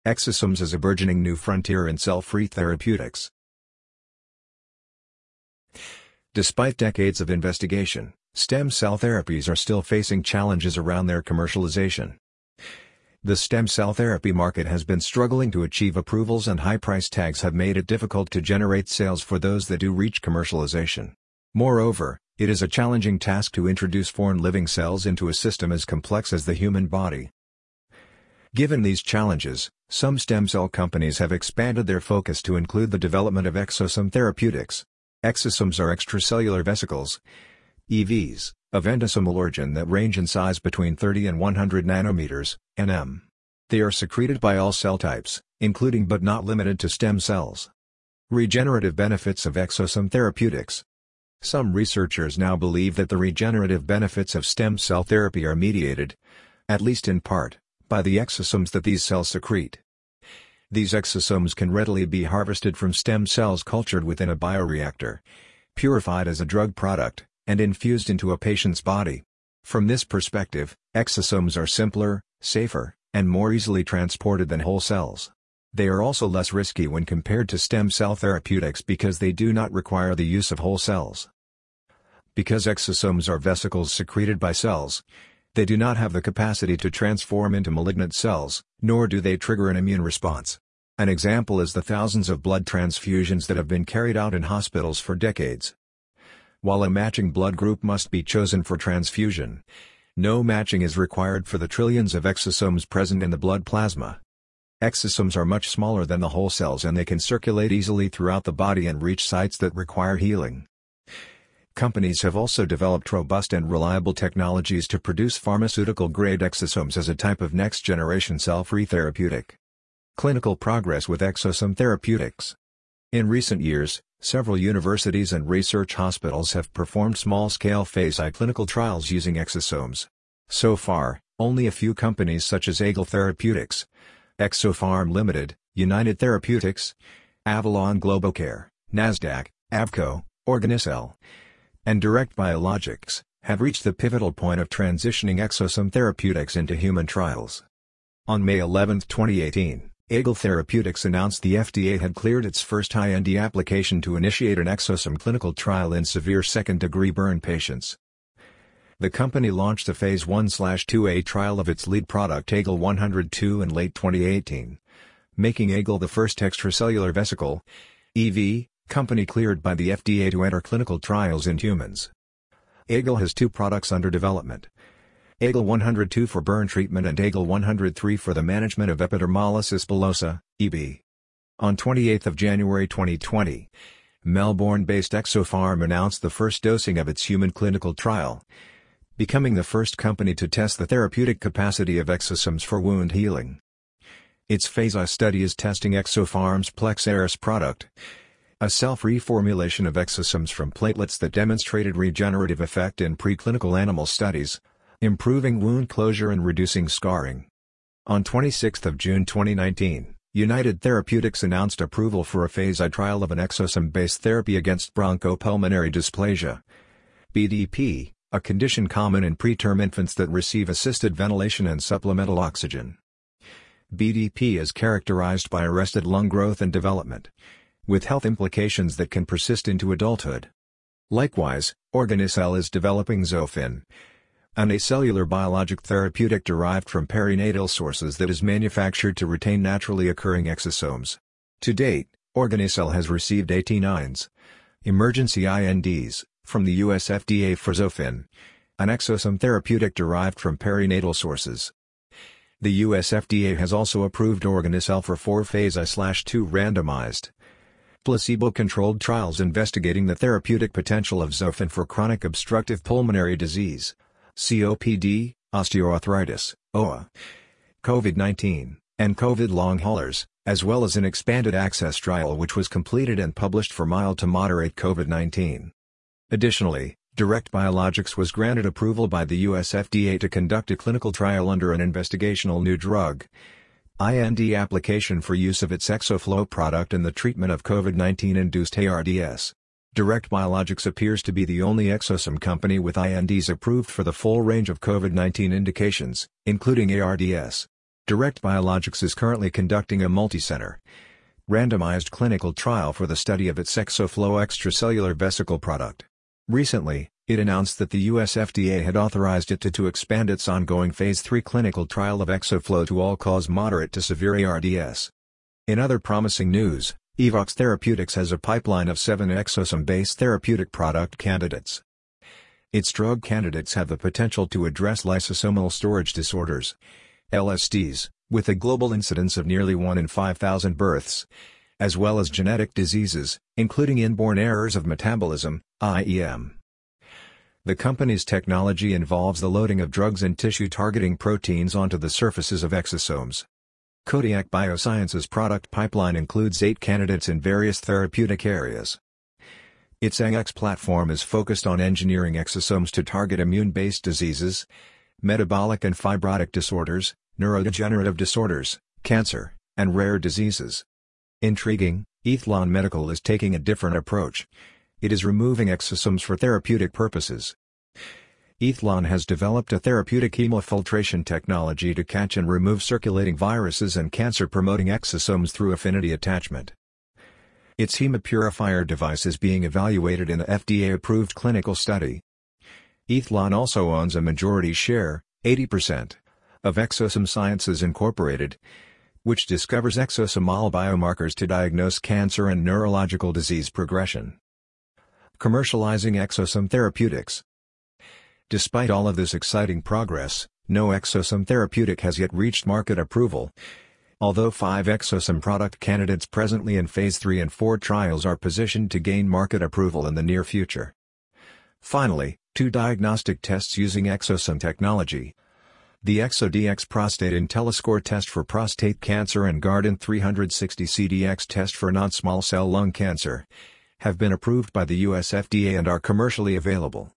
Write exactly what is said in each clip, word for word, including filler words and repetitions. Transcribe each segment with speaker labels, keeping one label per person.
Speaker 1: Exosomes is a burgeoning new frontier in cell-free therapeutics. Despite decades of investigation, stem cell therapies are still facing challenges around their commercialization. The stem cell therapy market has been struggling to achieve approvals, and high price tags have made it difficult to generate sales for those that do reach commercialization. Moreover, it is a challenging task to introduce foreign living cells into a system as complex as the human body. Given these challenges, some stem cell companies have expanded their focus to include the development of exosome therapeutics. Exosomes are extracellular vesicles, E Vs, of endosomal origin that range in size between thirty and one hundred nanometers, nm. They are secreted by all cell types, including but not limited to stem cells. Regenerative benefits of exosome therapeutics. Some researchers now believe that the regenerative benefits of stem cell therapy are mediated, at least in part, by the exosomes that these cells secrete. These exosomes can readily be harvested from stem cells cultured within a bioreactor, purified as a drug product, and infused into a patient's body. From this perspective, exosomes are simpler, safer, and more easily transported than whole cells. They are also less risky when compared to stem cell therapeutics because they do not require the use of whole cells. Because exosomes are vesicles secreted by cells, they do not have the capacity to transform into malignant cells, nor do they trigger an immune response. An example is the thousands of blood transfusions that have been carried out in hospitals for decades. While a matching blood group must be chosen for transfusion, no matching is required for the trillions of exosomes present in the blood plasma. Exosomes are much smaller than the whole cells, and they can circulate easily throughout the body and reach sites that require healing. Companies have also developed robust and reliable technologies to produce pharmaceutical-grade exosomes as a type of next-generation cell-free therapeutic. Clinical progress with exosome therapeutics. In recent years, several universities and research hospitals have performed small-scale phase I clinical trials using exosomes. So far, only a few companies such as Eagle Therapeutics, Exopharm Limited, United Therapeutics, Avalon Globocare, Nasdaq, Avco, Organicell, and Direct Biologics have reached the pivotal point of transitioning exosome therapeutics into human trials. On May eleventh twenty eighteen, Eagle Therapeutics announced the F D A had cleared its first I N D application to initiate an exosome clinical trial in severe second-degree burn patients. The company launched a phase one two A trial of its lead product Eagle one oh two in late twenty eighteen, making Eagle the first extracellular vesicle, E V, company cleared by the F D A to enter clinical trials in humans. Eagle has two products under development: Eagle one oh two for burn treatment and Eagle one oh three for the management of epidermolysis bullosa, E B. On twenty-eighth of January twenty twenty, Melbourne-based Exopharm announced the first dosing of its human clinical trial, becoming the first company to test the therapeutic capacity of exosomes for wound healing. Its phase I study is testing Exopharm's Plexaris product, a cell-free formulation of exosomes from platelets that demonstrated regenerative effect in preclinical animal studies, improving wound closure and reducing scarring. On twenty-sixth of June twenty nineteen, United Therapeutics announced approval for a phase I trial of an exosome-based therapy against bronchopulmonary dysplasia, B D P, a condition common in preterm infants that receive assisted ventilation and supplemental oxygen. B D P is characterized by arrested lung growth and development, with health implications that can persist into adulthood. Likewise, Organicell is developing Zofin, an acellular biologic therapeutic derived from perinatal sources that is manufactured to retain naturally occurring exosomes. To date, Organicell has received eighteen I N Ds, emergency I N Ds, from the U S F D A for Zofin, an exosome therapeutic derived from perinatal sources. The U S F D A has also approved Organicell for four phase I two randomized, placebo-controlled trials investigating the therapeutic potential of Zofin for chronic obstructive pulmonary disease, C O P D, osteoarthritis, O A, COVID nineteen, and COVID long haulers, as well as an expanded access trial which was completed and published for mild to moderate COVID nineteen. Additionally, Direct Biologics was granted approval by the U S F D A to conduct a clinical trial under an investigational new drug I N D application for use of its ExoFlow product in the treatment of COVID nineteen-induced A R D S. Direct Biologics appears to be the only exosome company with I N Ds approved for the full range of COVID nineteen indications, including A R D S. Direct Biologics is currently conducting a multicenter, randomized clinical trial for the study of its ExoFlow extracellular vesicle product. Recently, it announced that the U S F D A had authorized it to, to expand its ongoing phase three clinical trial of ExoFlow to all-cause moderate to severe A R D S. In other promising news, Evox Therapeutics has a pipeline of seven exosome-based therapeutic product candidates. Its drug candidates have the potential to address lysosomal storage disorders, L S Ds, with a global incidence of nearly one in five thousand births, as well as genetic diseases, including inborn errors of metabolism, I E M. The company's technology involves the loading of drugs and tissue-targeting proteins onto the surfaces of exosomes. Kodiak Biosciences' product pipeline includes eight candidates in various therapeutic areas. Its A X platform is focused on engineering exosomes to target immune-based diseases, metabolic and fibrotic disorders, neurodegenerative disorders, cancer, and rare diseases. Intriguing, Aethlon Medical is taking a different approach. It is removing exosomes for therapeutic purposes. Aethlon has developed a therapeutic hemofiltration technology to catch and remove circulating viruses and cancer-promoting exosomes through affinity attachment. Its hemopurifier device is being evaluated in a F D A-approved clinical study. Aethlon also owns a majority share, eighty percent, of Exosome Sciences Incorporated, which discovers exosomal biomarkers to diagnose cancer and neurological disease progression. Commercializing exosome therapeutics. Despite all of this exciting progress, no exosome therapeutic has yet reached market approval, although five exosome product candidates presently in phase three and four trials are positioned to gain market approval in the near future. Finally, two diagnostic tests using exosome technology. The ExoDx Prostate IntelliScore test for prostate cancer and Guardant three sixty C D X test for non-small cell lung cancer have been approved by the U S F D A and are commercially available.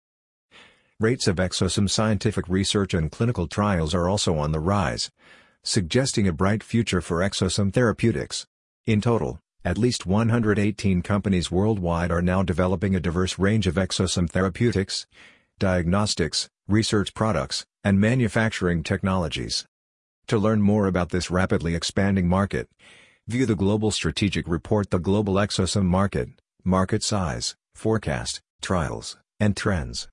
Speaker 1: Rates of exosome scientific research and clinical trials are also on the rise, suggesting a bright future for exosome therapeutics. In total, at least one hundred eighteen companies worldwide are now developing a diverse range of exosome therapeutics, diagnostics, research products, and manufacturing technologies. To learn more about this rapidly expanding market, view the Global Strategic Report, The Global Exosome Market, Market Size, Forecast, Trials, and Trends.